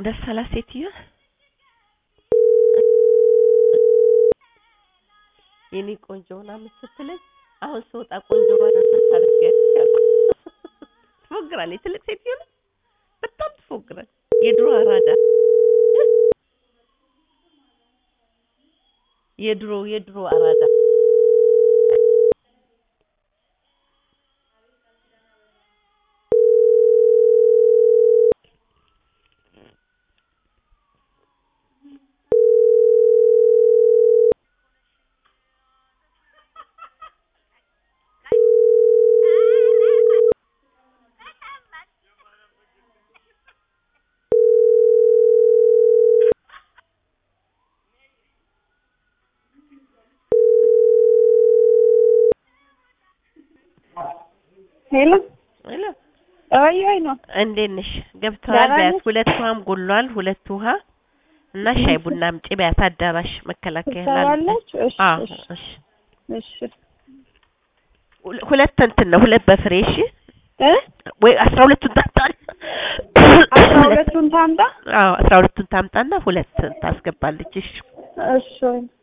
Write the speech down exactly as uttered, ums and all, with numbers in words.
ደስ አላት ሴትዮ የኔ ቆንጆ ሆና ስትለኝ አሁን ስወጣ ቆንጆ ባለ ተሳረፈ ትፎግራለች ትልቅ ሴትዮ በጣም ትፎግራለች የድሮ አራዳ የድሮ የድሮ አራዳ ሄሎ ሄሎ አይ አይ ነው እንዴት ነሽ ገብተዋል ቢያስ ሁለት ውሃም ጎሏል ሁለት ውሃ እና ሻይ ቡና አምጪ ቢያስ አዳራሽ መከላከያ ታላለች እሺ እሺ እሺ ሁለት እንትን ነው ሁለት በፍሬ እሺ እ ወይ አስራ ሁለቱን ታምጣ አስራ ሁለቱን ታምጣ አዎ አስራ ሁለቱን ታምጣና ሁለት ታስገባለች እሺ እሺ